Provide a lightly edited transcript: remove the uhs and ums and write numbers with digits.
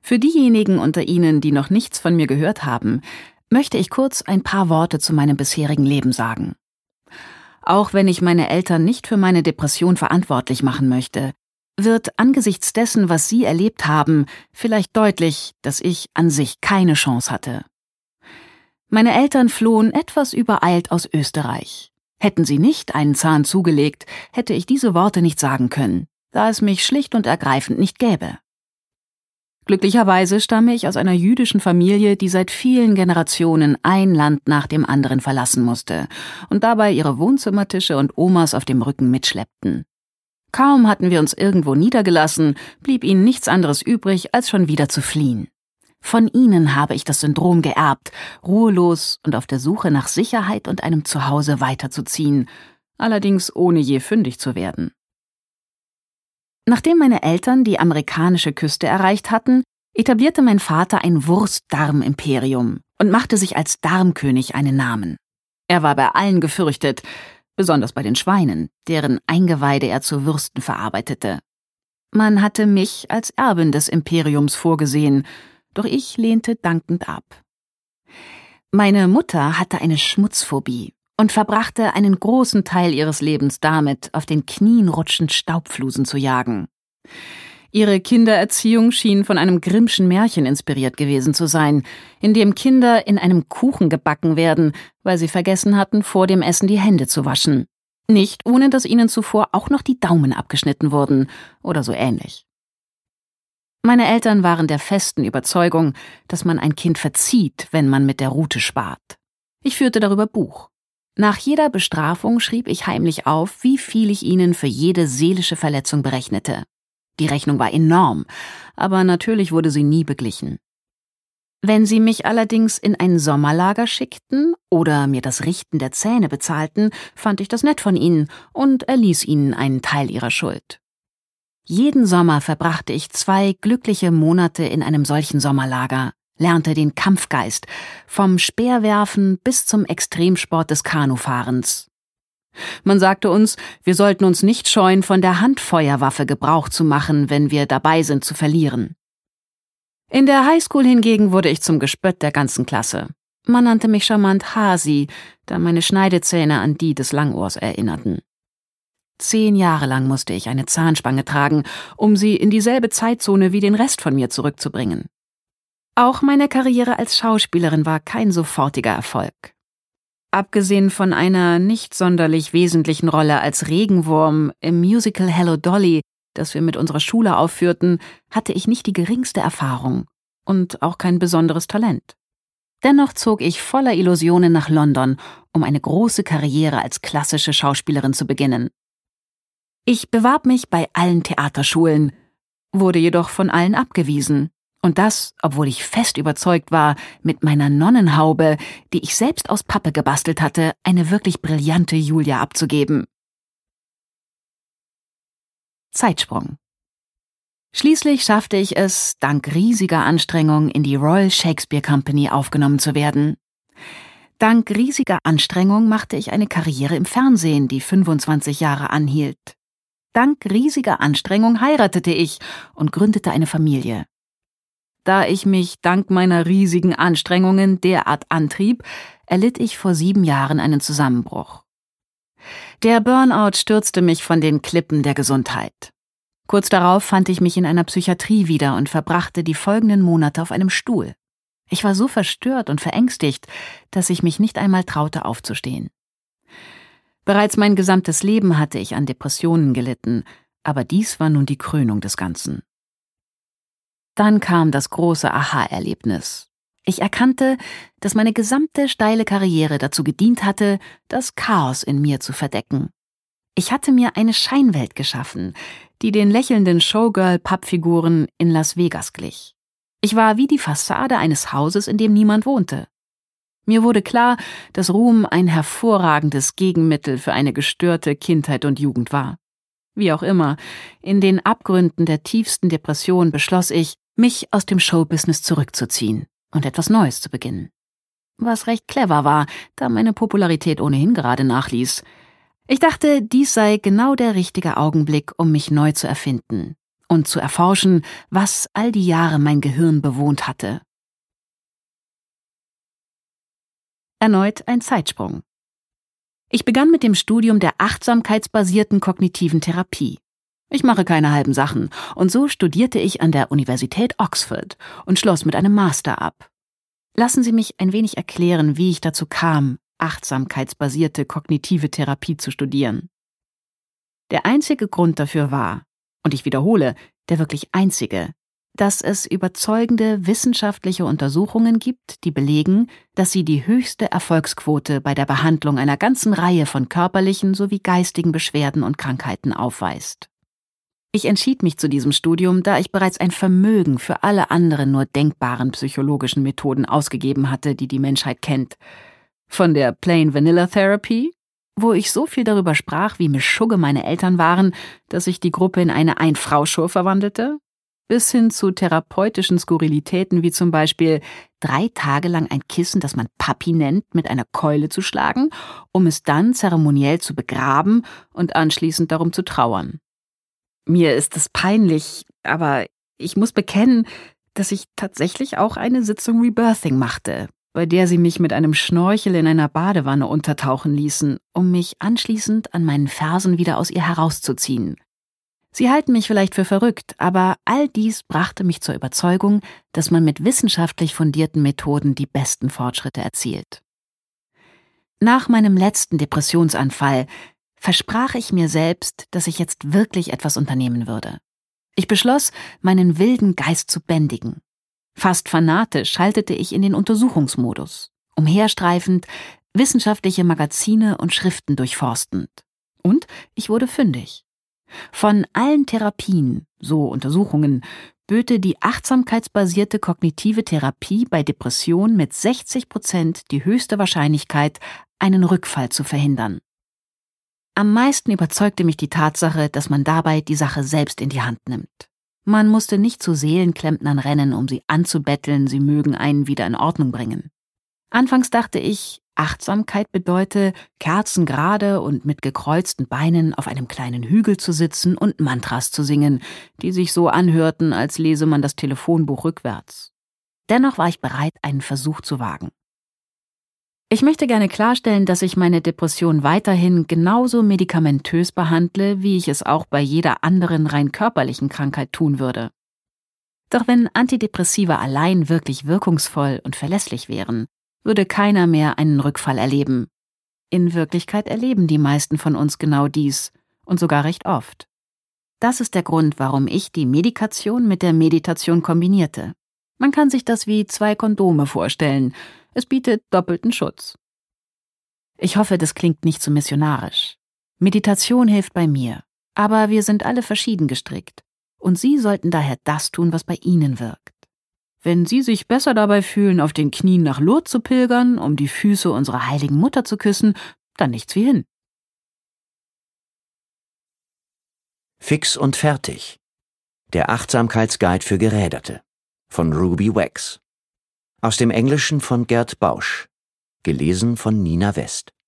Für diejenigen unter Ihnen, die noch nichts von mir gehört haben, möchte ich kurz ein paar Worte zu meinem bisherigen Leben sagen. Auch wenn ich meine Eltern nicht für meine Depression verantwortlich machen möchte, wird angesichts dessen, was sie erlebt haben, vielleicht deutlich, dass ich an sich keine Chance hatte. Meine Eltern flohen etwas übereilt aus Österreich. Hätten sie nicht einen Zahn zugelegt, hätte ich diese Worte nicht sagen können, da es mich schlicht und ergreifend nicht gäbe. Glücklicherweise stamme ich aus einer jüdischen Familie, die seit vielen Generationen ein Land nach dem anderen verlassen musste und dabei ihre Wohnzimmertische und Omas auf dem Rücken mitschleppten. Kaum hatten wir uns irgendwo niedergelassen, blieb ihnen nichts anderes übrig, als schon wieder zu fliehen. Von ihnen habe ich das Syndrom geerbt, ruhelos und auf der Suche nach Sicherheit und einem Zuhause weiterzuziehen, allerdings ohne je fündig zu werden. Nachdem meine Eltern die amerikanische Küste erreicht hatten, etablierte mein Vater ein Wurst-Darm-Imperium und machte sich als Darmkönig einen Namen. Er war bei allen gefürchtet, besonders bei den Schweinen, deren Eingeweide er zu Würsten verarbeitete. Man hatte mich als Erbin des Imperiums vorgesehen, doch ich lehnte dankend ab. Meine Mutter hatte eine Schmutzphobie und verbrachte einen großen Teil ihres Lebens damit, auf den Knien rutschend Staubflusen zu jagen. Ihre Kindererziehung schien von einem Grimmschen Märchen inspiriert gewesen zu sein, in dem Kinder in einem Kuchen gebacken werden, weil sie vergessen hatten, vor dem Essen die Hände zu waschen. Nicht, ohne dass ihnen zuvor auch noch die Daumen abgeschnitten wurden oder so ähnlich. Meine Eltern waren der festen Überzeugung, dass man ein Kind verzieht, wenn man mit der Rute spart. Ich führte darüber Buch. Nach jeder Bestrafung schrieb ich heimlich auf, wie viel ich ihnen für jede seelische Verletzung berechnete. Die Rechnung war enorm, aber natürlich wurde sie nie beglichen. Wenn sie mich allerdings in ein Sommerlager schickten oder mir das Richten der Zähne bezahlten, fand ich das nett von ihnen und erließ ihnen einen Teil ihrer Schuld. Jeden Sommer verbrachte ich 2 glückliche Monate in einem solchen Sommerlager, lernte den Kampfgeist, vom Speerwerfen bis zum Extremsport des Kanufahrens. Man sagte uns, wir sollten uns nicht scheuen, von der Handfeuerwaffe Gebrauch zu machen, wenn wir dabei sind zu verlieren. In der Highschool hingegen wurde ich zum Gespött der ganzen Klasse. Man nannte mich charmant Hasi, da meine Schneidezähne an die des Langohrs erinnerten. 10 Jahre lang musste ich eine Zahnspange tragen, um sie in dieselbe Zeitzone wie den Rest von mir zurückzubringen. Auch meine Karriere als Schauspielerin war kein sofortiger Erfolg. Abgesehen von einer nicht sonderlich wesentlichen Rolle als Regenwurm im Musical Hello Dolly, das wir mit unserer Schule aufführten, hatte ich nicht die geringste Erfahrung und auch kein besonderes Talent. Dennoch zog ich voller Illusionen nach London, um eine große Karriere als klassische Schauspielerin zu beginnen. Ich bewarb mich bei allen Theaterschulen, wurde jedoch von allen abgewiesen. Und das, obwohl ich fest überzeugt war, mit meiner Nonnenhaube, die ich selbst aus Pappe gebastelt hatte, eine wirklich brillante Julia abzugeben. Zeitsprung. Schließlich schaffte ich es, dank riesiger Anstrengung in die Royal Shakespeare Company aufgenommen zu werden. Dank riesiger Anstrengung machte ich eine Karriere im Fernsehen, die 25 Jahre anhielt. Dank riesiger Anstrengung heiratete ich und gründete eine Familie. Da ich mich dank meiner riesigen Anstrengungen derart antrieb, erlitt ich vor 7 Jahren einen Zusammenbruch. Der Burnout stürzte mich von den Klippen der Gesundheit. Kurz darauf fand ich mich in einer Psychiatrie wieder und verbrachte die folgenden Monate auf einem Stuhl. Ich war so verstört und verängstigt, dass ich mich nicht einmal traute, aufzustehen. Bereits mein gesamtes Leben hatte ich an Depressionen gelitten, aber dies war nun die Krönung des Ganzen. Dann kam das große Aha-Erlebnis. Ich erkannte, dass meine gesamte steile Karriere dazu gedient hatte, das Chaos in mir zu verdecken. Ich hatte mir eine Scheinwelt geschaffen, die den lächelnden Showgirl-Pappfiguren in Las Vegas glich. Ich war wie die Fassade eines Hauses, in dem niemand wohnte. Mir wurde klar, dass Ruhm ein hervorragendes Gegenmittel für eine gestörte Kindheit und Jugend war. Wie auch immer, in den Abgründen der tiefsten Depression beschloss ich, mich aus dem Showbusiness zurückzuziehen und etwas Neues zu beginnen. Was recht clever war, da meine Popularität ohnehin gerade nachließ. Ich dachte, dies sei genau der richtige Augenblick, um mich neu zu erfinden. und zu erforschen, was all die Jahre mein Gehirn bewohnt hatte. Erneut ein Zeitsprung. Ich begann mit dem Studium der achtsamkeitsbasierten kognitiven Therapie. Ich mache keine halben Sachen, und so studierte ich an der Universität Oxford und schloss mit einem Master ab. Lassen Sie mich ein wenig erklären, wie ich dazu kam, achtsamkeitsbasierte kognitive Therapie zu studieren. Der einzige Grund dafür war, und ich wiederhole, der wirklich einzige, dass es überzeugende wissenschaftliche Untersuchungen gibt, die belegen, dass sie die höchste Erfolgsquote bei der Behandlung einer ganzen Reihe von körperlichen sowie geistigen Beschwerden und Krankheiten aufweist. Ich entschied mich zu diesem Studium, da ich bereits ein Vermögen für alle anderen nur denkbaren psychologischen Methoden ausgegeben hatte, die die Menschheit kennt. Von der Plain Vanilla Therapy, wo ich so viel darüber sprach, wie mischugge meine Eltern waren, dass ich die Gruppe in eine Ein-Frau-Show verwandelte, bis hin zu therapeutischen Skurrilitäten wie zum Beispiel 3 Tage lang ein Kissen, das man Papi nennt, mit einer Keule zu schlagen, um es dann zeremoniell zu begraben und anschließend darum zu trauern. Mir ist es peinlich, aber ich muss bekennen, dass ich tatsächlich auch eine Sitzung Rebirthing machte, bei der sie mich mit einem Schnorchel in einer Badewanne untertauchen ließen, um mich anschließend an meinen Fersen wieder aus ihr herauszuziehen. Sie halten mich vielleicht für verrückt, aber all dies brachte mich zur Überzeugung, dass man mit wissenschaftlich fundierten Methoden die besten Fortschritte erzielt. Nach meinem letzten Depressionsanfall versprach ich mir selbst, dass ich jetzt wirklich etwas unternehmen würde. Ich beschloss, meinen wilden Geist zu bändigen. Fast fanatisch schaltete ich in den Untersuchungsmodus, umherstreifend, wissenschaftliche Magazine und Schriften durchforstend. Und ich wurde fündig. Von allen Therapien, so Untersuchungen, böte die achtsamkeitsbasierte kognitive Therapie bei Depression mit 60% die höchste Wahrscheinlichkeit, einen Rückfall zu verhindern. Am meisten überzeugte mich die Tatsache, dass man dabei die Sache selbst in die Hand nimmt. Man musste nicht zu Seelenklempnern rennen, um sie anzubetteln, sie mögen einen wieder in Ordnung bringen. Anfangs dachte ich, Achtsamkeit bedeute, kerzengerade und mit gekreuzten Beinen auf einem kleinen Hügel zu sitzen und Mantras zu singen, die sich so anhörten, als lese man das Telefonbuch rückwärts. Dennoch war ich bereit, einen Versuch zu wagen. Ich möchte gerne klarstellen, dass ich meine Depression weiterhin genauso medikamentös behandle, wie ich es auch bei jeder anderen rein körperlichen Krankheit tun würde. Doch wenn Antidepressiva allein wirklich wirkungsvoll und verlässlich wären, würde keiner mehr einen Rückfall erleben. In Wirklichkeit erleben die meisten von uns genau dies und sogar recht oft. Das ist der Grund, warum ich die Medikation mit der Meditation kombinierte. Man kann sich das wie 2 Kondome vorstellen. Es bietet doppelten Schutz. Ich hoffe, das klingt nicht zu missionarisch. Meditation hilft bei mir, aber wir sind alle verschieden gestrickt. Und Sie sollten daher das tun, was bei Ihnen wirkt. Wenn Sie sich besser dabei fühlen, auf den Knien nach Lourdes zu pilgern, um die Füße unserer heiligen Mutter zu küssen, dann nichts wie hin. Fix und fertig. Der Achtsamkeitsguide für Geräderte von Ruby Wax. Aus dem Englischen von Gerd Bausch. Gelesen von Nina West.